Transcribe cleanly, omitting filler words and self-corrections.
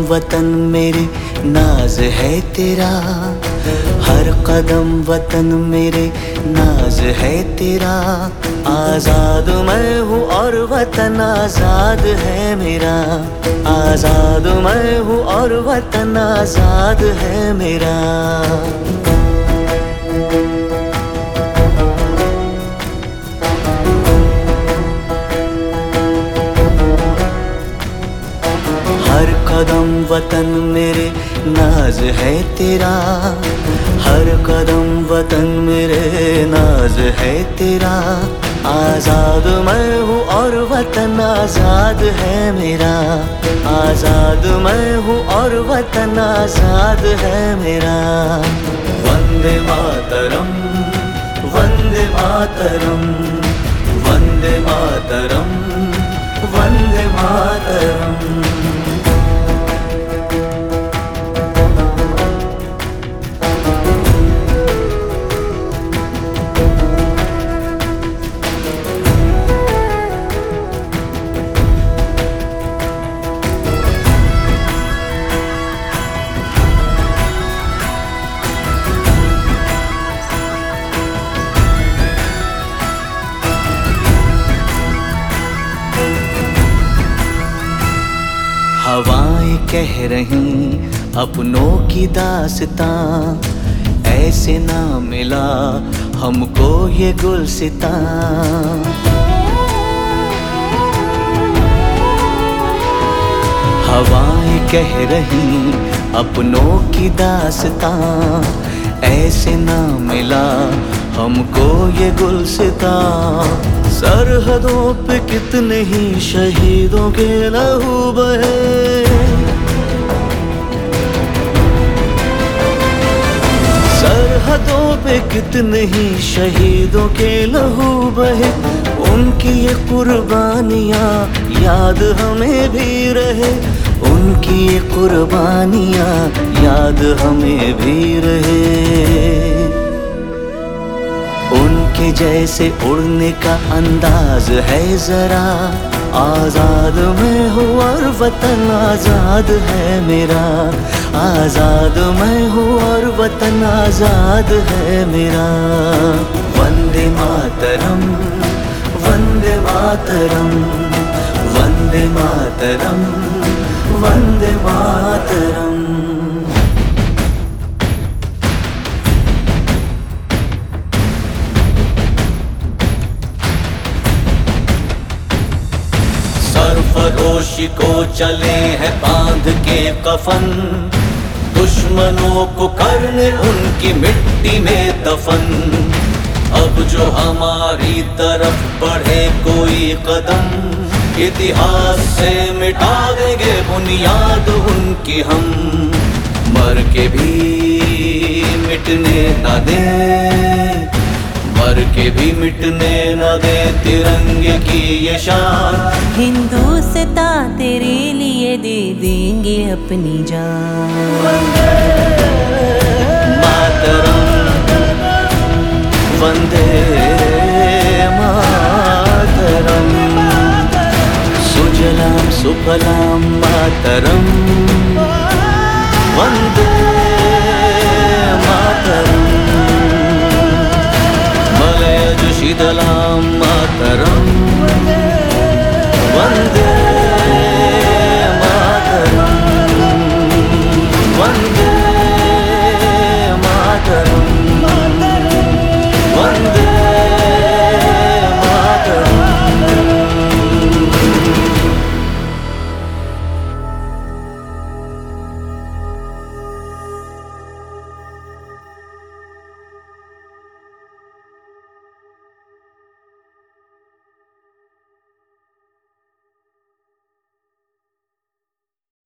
वतन मेरे नाज है तेरा, हर कदम वतन मेरे नाज है तेरा। आजाद मैं हूँ और वतन आजाद है मेरा, आजाद मैं हूँ और वतन आजाद है मेरा। हर कदम वतन मेरे नाज है तेरा, हर कदम वतन मेरे नाज है तेरा। आजाद मैं हूँ और वतन आजाद है मेरा, आजाद मैं हूँ और वतन आजाद है मेरा। वंदे मातरम, वंदे मातरम, वंदे मातरम, वंदे मातरम। हवाएं कह रही अपनों की दास्तां, ऐसे ना मिला हमको ये गुलसितां। हवाएं कह रही अपनों की दास्तां, ऐसे ना मिला हमको ये गुलसितां। सरहदों पे कितने ही शहीदों के लहू बहे, सरहदों पे कितने ही शहीदों के लहू बहे। उनकी ये कुर्बानियाँ याद हमें भी रहे, उनकी ये कुर्बानियाँ याद हमें भी रहे। उनके जैसे उड़ने का अंदाज है जरा, आजाद मैं हूँ और वतन आजाद है मेरा, आजाद मैं हूँ और वतन आजाद है मेरा। वंदे मातरम, वंदे मातरम, वंदे मातरम, वंदे मातरम। सरफरोशी को चले हैं बांध के कफन, दुश्मनों को करने उनकी मिट्टी में दफन। अब जो हमारी तरफ बढ़े कोई कदम, इतिहास से मिटा देंगे बुनियाद उनकी हम। मर के भी मिटने न दे, मर के भी मिटने न दे तिरंगे की ये शान। हिंदुस्तान तेरे लिए दे देंगे अपनी जान। मातरम, वंदे मातरम, सुजलाम सुफलाम मातरम, वंदे